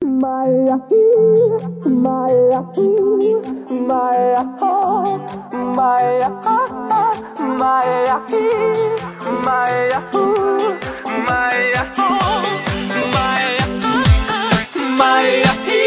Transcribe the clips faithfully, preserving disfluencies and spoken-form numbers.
Maya, Maya, Maya, Maya, Maya, Maya, Maya, Maya, Maya.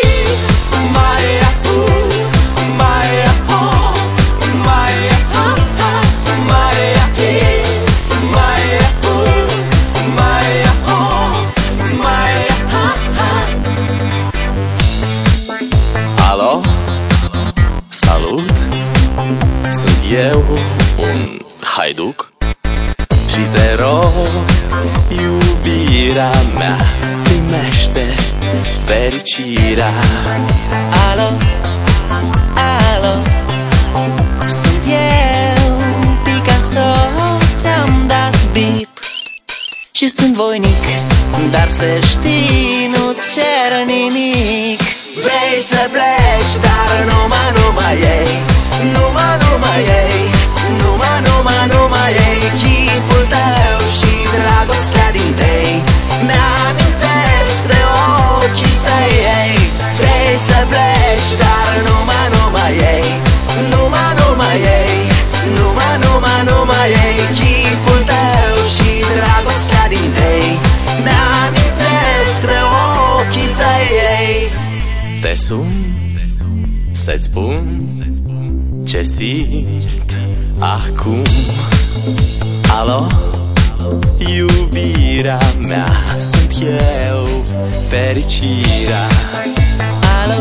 Alo, salut, sunt eu, un haiduc și te rog, iubirea mea, primește fericirea. Alo, alo, sunt eu, Picasso, ți-am dat bip și sunt voinic, dar să știi, nu-ți cer nimic. Vrei să pleci, dar numai, numai ei, numai, numai ei, numai, numai, numai ei, chipul tău și dragostea din tei, mi-amintesc de ochii tăi, ei. Vrei să pleci, dar numai, numai ei, numai, numai ei, numai, numai, numai ei, chipul tău și dragostea din tei, mi-amintesc de ochii tăi, ei. Te sun să-ți spun ce simt acum. Alo, iubirea mea, sunt eu, fericirea. Alo,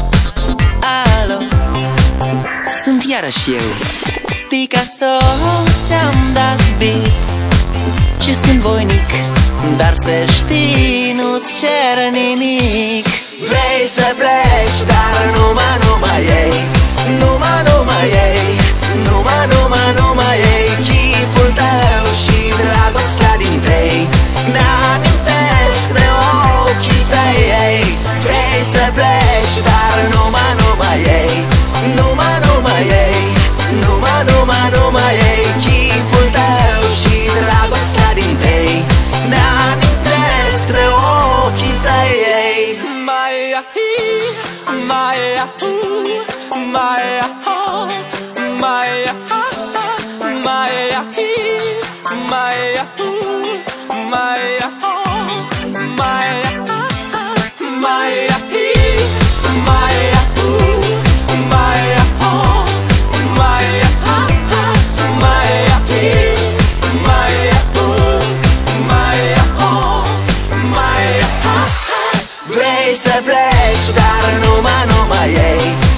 alo, sunt iarăși eu, Picasso, ți-am dat bip și sunt voinic, dar să știi, nu-ți cer nimic. Vrei să pleci, dar numai, numai ei, numai, numai ei, numai, numai, numai ei, chipul tău și dragostea din tei, mi-amintesc de ochii tăi, ei. Vrei să pleci, dar numai, numai ei, numai, numai ei, numai, numai, numai ei, chipul tău și dragostea din tei, mi-amintesc de ochii tăi, ei. Maya, Maya, Maya, Maya, Maya, Maya, Maya, Maya, Maya, Vrei să pleci, dar numai, numai ei,